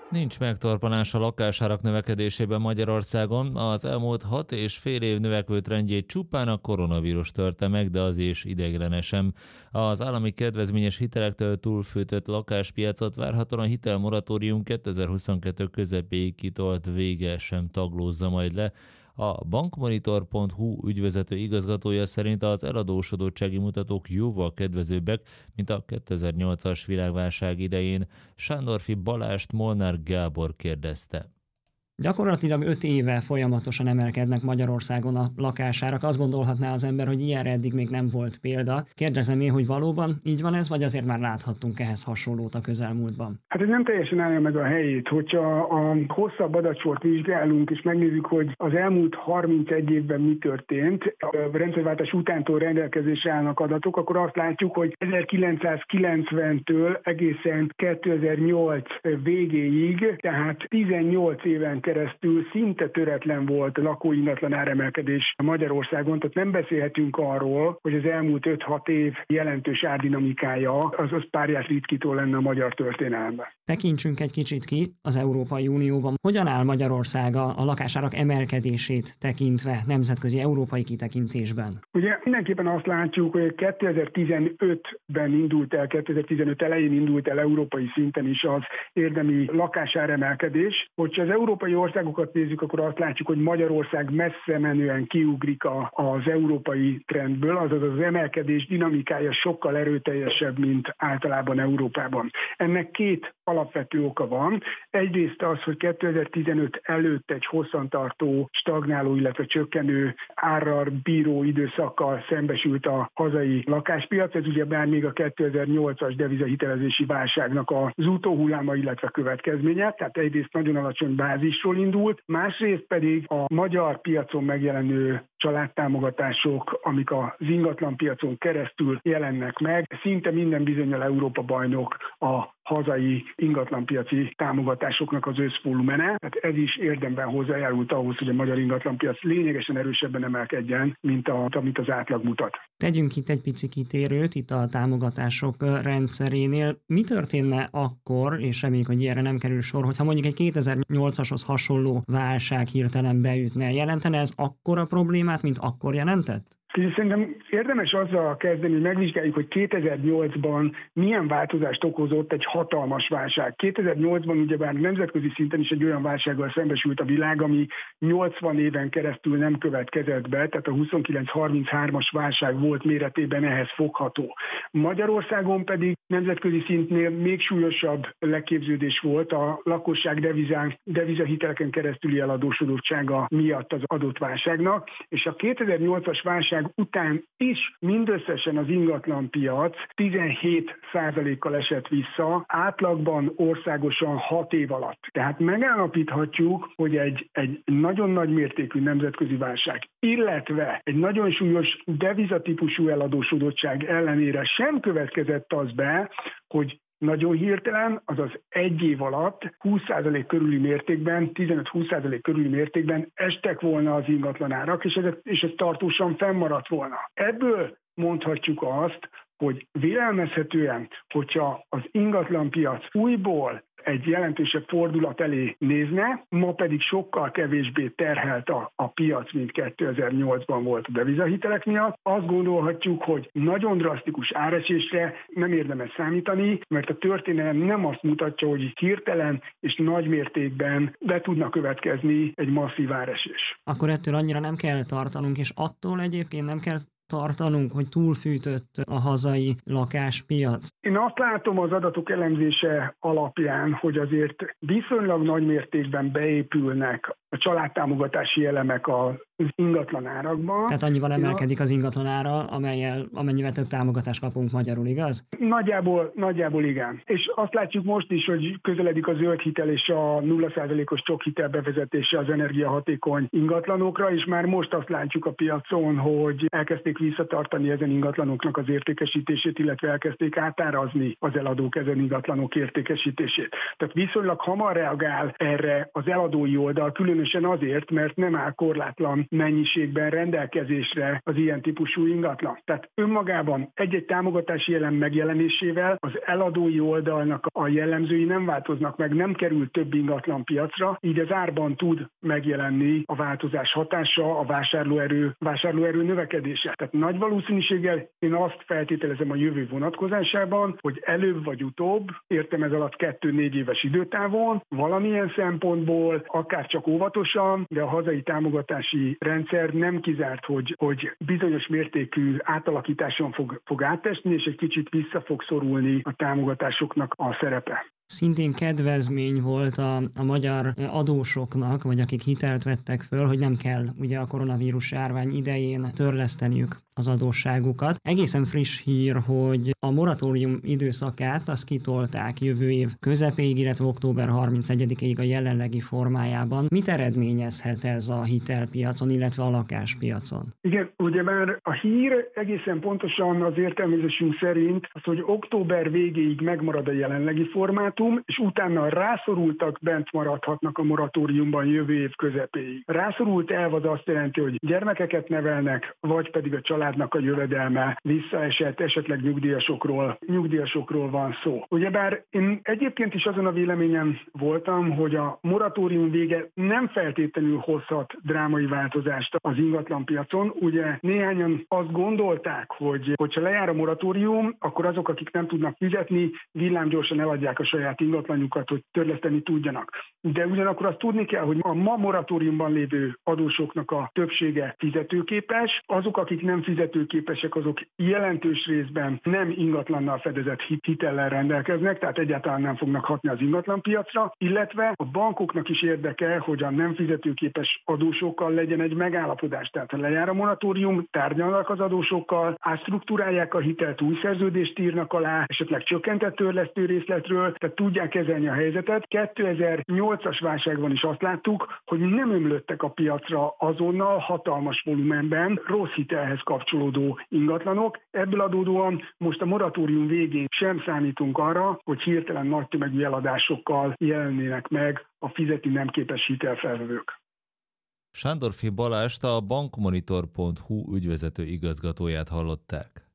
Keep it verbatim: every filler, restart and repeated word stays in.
Nincs megtorpanás a lakásárak növekedésében Magyarországon. Az elmúlt hat és fél év növekvő trendjét csupán a koronavírus törte meg, de az is ideiglenesen. Az állami kedvezményes hitelektől túlfűtött lakáspiacot várhatóan a hitelmoratórium kétezer-huszonkettő közepéig kitolt vége sem taglózza majd le. A bankmonitor pont hu ügyvezető igazgatója szerint az eladósodottsági mutatók jóval kedvezőbbek, mint a kétezer-nyolcas világválság idején. Sándorfi Balást Molnár Gábor kérdezte. Gyakorlatilag öt éve folyamatosan emelkednek Magyarországon a lakásárak. Azt gondolhatná az ember, hogy ilyenre eddig még nem volt példa. Kérdezem én, hogy valóban így van ez, vagy azért már láthattunk ehhez hasonlót a közelmúltban? Hát ez nem teljesen állja meg a helyét. Hogyha a hosszabb adatsort vizsgálunk, és megnézzük, hogy az elmúlt harmincegy évben mi történt, a rendszerváltás utántól rendelkezésre állnak adatok, akkor azt látjuk, hogy ezerkilencszázkilencventől egészen kétezer-nyolc végéig, tehát tizennyolc éven keresztül szinte töretlen volt a lakóingatlan áremelkedés Magyarországon, tehát nem beszélhetünk arról, hogy az elmúlt öt-hat év jelentős árdinamikája az, az párját ritkító lenne a magyar történelemben. Tekintsünk egy kicsit ki az Európai Unióban. Hogyan áll Magyarország a, a lakásárak emelkedését tekintve nemzetközi európai kitekintésben? Ugye mindenképpen azt látjuk, hogy kétezer-tizenötben indult el, kétezer-tizenöt elején indult el európai szinten is az érdemi lakásáremelkedés. Hogyha az európai országokat nézzük, akkor azt látjuk, hogy Magyarország messze menően kiugrik a, az európai trendből, azaz az emelkedés dinamikája sokkal erőteljesebb, mint általában Európában. Ennek két alapvető oka van. Egyrészt az, hogy kétezer-tizenöt előtt egy hosszantartó, stagnáló, illetve csökkenő árral bíró időszakkal szembesült a hazai lakáspiac. Ez ugye bár még a kétezer-nyolcas devizahitelezési válságnak az utóhulláma, illetve következménye. Tehát egyrészt nagyon alacsony bázisról indult, másrészt pedig a magyar piacon megjelenő családtámogatások, amik az ingatlan piacon keresztül jelennek meg. Szinte minden bizonnyal Európa bajnok a hazai ingatlanpiaci támogatásoknak az összvolumene. Tehát ez is érdemben hozzájárult ahhoz, hogy a magyar ingatlanpiac lényegesen erősebben emelkedjen, mint a, amit az átlag mutat. Tegyünk itt egy pici kitérőt itt a támogatások rendszerénél. Mi történne akkor, és reméljük, hogy ilyenre nem kerül sor, hogyha mondjuk egy kétezer-nyolcashoz hasonló válság hirtelen beütne? Jelentene ez akkora problémát, mint akkor jelentett? Szerintem érdemes azzal kezdeni, hogy megvizsgáljuk, hogy kétezer-nyolcban milyen változást okozott egy hatalmas válság. kétezer-nyolcban ugyebár nemzetközi szinten is egy olyan válsággal szembesült a világ, ami nyolcvan éven keresztül nem következett be, tehát a huszonkilenc harminchárom-as válság volt méretében ehhez fogható. Magyarországon pedig nemzetközi szintnél még súlyosabb leképződés volt a lakosság devizán, devizahiteleken keresztüli eladósodottsága miatt az adott válságnak, és a kétezer-nyolcas válság után is mindösszesen az ingatlanpiac tizenhét százalékkal esett vissza, átlagban országosan hat év alatt. Tehát megállapíthatjuk, hogy egy, egy nagyon nagy mértékű nemzetközi válság, illetve egy nagyon súlyos devizatípusú eladósodottság ellenére sem következett az be, hogy nagyon hirtelen, azaz egy év alatt húsz százalék körüli mértékben, tizenöt-húsz százalék körüli mértékben estek volna az ingatlanárak, és ez, és ez tartósan fennmaradt volna. Ebből mondhatjuk azt, hogy vélelmezhetően, hogyha az ingatlanpiac újból egy jelentősebb fordulat elé nézne, ma pedig sokkal kevésbé terhelt a, a piac, mint kétezer-nyolcban volt a devizahitelek miatt. Azt gondolhatjuk, hogy nagyon drasztikus áresésre nem érdemes számítani, mert a történelem nem azt mutatja, hogy hirtelen és nagy mértékben be tudna következni egy masszív áresés. Akkor ettől annyira nem kell tartanunk, és attól egyébként nem kell tartanunk, hogy túlfűtött a hazai lakáspiac? Én azt látom az adatok elemzése alapján, hogy azért viszonylag nagy mértékben beépülnek a családtámogatási elemek az ingatlanárakba. Tehát annyival emelkedik az ingatlanára, amelyel, amennyivel több támogatást kapunk magyarul, igaz? Nagyjából, nagyjából igen. És azt látjuk most is, hogy közeledik a zöld hitel és a nulla százalékos csokhitel bevezetése az energiahatékony ingatlanokra, és már most azt látjuk a piacon, hogy elkezdték visszatartani ezen ingatlanoknak az értékesítését, illetve elkezdték átárazni az eladók ezen ingatlanok értékesítését. Tehát viszonylag hamar reagál erre az eladói oldal, különösen Különösen azért, mert nem áll korlátlan mennyiségben rendelkezésre az ilyen típusú ingatlan. Tehát önmagában egy-egy támogatási elem megjelenésével az eladói oldalnak a jellemzői nem változnak meg, nem kerül több ingatlan piacra, így az árban tud megjelenni a változás hatása, a vásárlóerő, vásárlóerő növekedése. Tehát nagy valószínűséggel én azt feltételezem a jövő vonatkozásában, hogy előbb vagy utóbb, értem ez alatt kettő-négy éves időtávon, valamilyen szempontból, akár csak óvatosan, de a hazai támogatási rendszer nem kizárt, hogy, hogy bizonyos mértékű átalakításon fog, fog átesni, és egy kicsit vissza fog szorulni a támogatásoknak a szerepe. Szintén kedvezmény volt a, a magyar adósoknak, vagy akik hitelt vettek föl, hogy nem kell ugye a koronavírus járvány idején törleszteniük az adósságukat. Egészen friss hír, hogy a moratórium időszakát azt kitolták jövő év közepéig, illetve október harmincegyedikéig a jelenlegi formájában. Mit eredményezhet ez a hitelpiacon, illetve a lakáspiacon? Igen, ugye már a hír egészen pontosan az értelmezésünk szerint az, hogy október végéig megmarad a jelenlegi formát, és utána rászorultak bent maradhatnak a moratóriumban jövő év közepéig. Rászorult elv az azt jelenti, hogy gyermekeket nevelnek, vagy pedig a családnak a jövedelme visszaesett, esetleg nyugdíjasokról, nyugdíjasokról van szó. Ugyebár én egyébként is azon a véleményen voltam, hogy a moratórium vége nem feltétlenül hozhat drámai változást az ingatlanpiacon. Ugye néhányan azt gondolták, hogy hogyha lejár a moratórium, akkor azok, akik nem tudnak fizetni, villámgyorsan eladják a saját ingatlanjukat, hogy törleszteni tudjanak. De ugyanakkor azt tudni kell, hogy a ma moratóriumban lévő adósoknak a többsége fizetőképes, azok, akik nem fizetőképesek, azok jelentős részben nem ingatlannal fedezett hitellel rendelkeznek, tehát egyáltalán nem fognak hatni az ingatlanpiacra, illetve a bankoknak is érdeke, hogy a nem fizetőképes adósokkal legyen egy megállapodás. Tehát ha lejár a moratórium, tárgyalnak az adósokkal, átstruktúrálják a hitelt, új szerződést írnak alá, esetleg csökkentett törlesztő részletről, tehát tudják kezelni a helyzetet. kétezer-nyolcas válságban is azt láttuk, hogy nem ömlöttek a piacra azonnal hatalmas volumenben rossz hitelhez kapcsolódó ingatlanok. Ebből adódóan most a moratórium végén sem számítunk arra, hogy hirtelen nagy tömegű eladásokkal jelennének meg a fizetni nem képes hitelfelvevők. Sándorffy Balást, a bankmonitor pont hu ügyvezető igazgatóját hallották.